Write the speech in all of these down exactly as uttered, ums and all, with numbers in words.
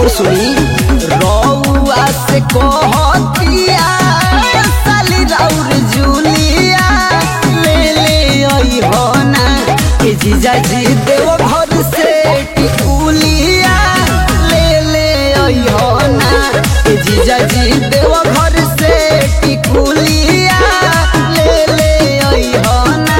और सुनी रउआ से कहतिया साली राउर जूलिया ले ले आई हो ना के जीजा जी देव घर से टिकुलिया ले ले आई हो ना के जीजा जी देव घर से टिकुलिया ले ले आई हो ना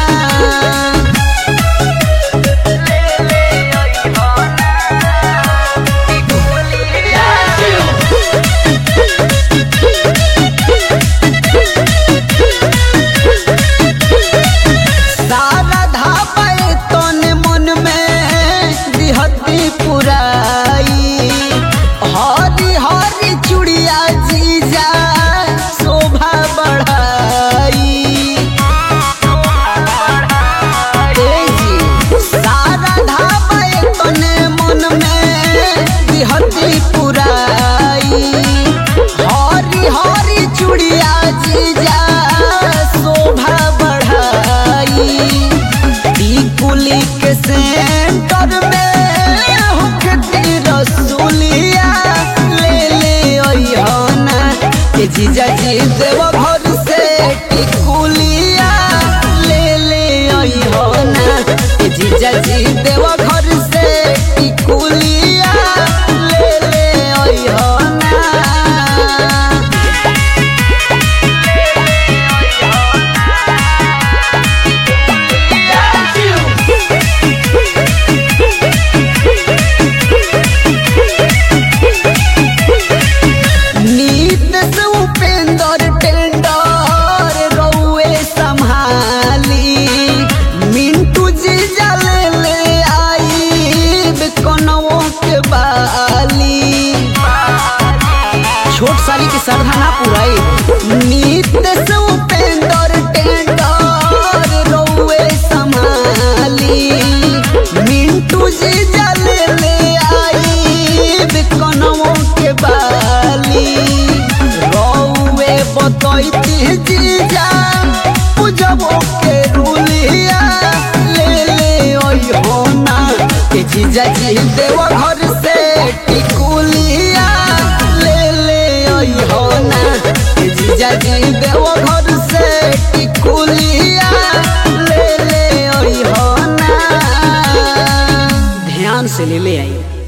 पुराई हरी हरी चूड़िया जीजा शोभा बढ़ाई सारा ढाबे तने मन में दिहती पुराई हरी हरी चूड़िया जीजा शोभा बढ़ाई टिकुली के सेंटर में रसूलिया ले ले आई हो ना के जीजा जी देव घर से टिकुलिया ले ले आई हो ना के जीजा जी देव घर से टिकुलिया ले ले आई हो ना छोट साली की श्रद्धा ना पुराई नित्य से उपेंद्र टेंडर रोवे संभाली मिंटू जी जले ले आई बिकनवों के बाली रोवे बतैती जीजा पूजबो के रूलिया ले ले आई हो ना के जीजा जी देव घर से टिकुलिया हो ना जीजा जी देव घर से टिकुलिया ले ले आई हो ना ध्यान से ले ले आई।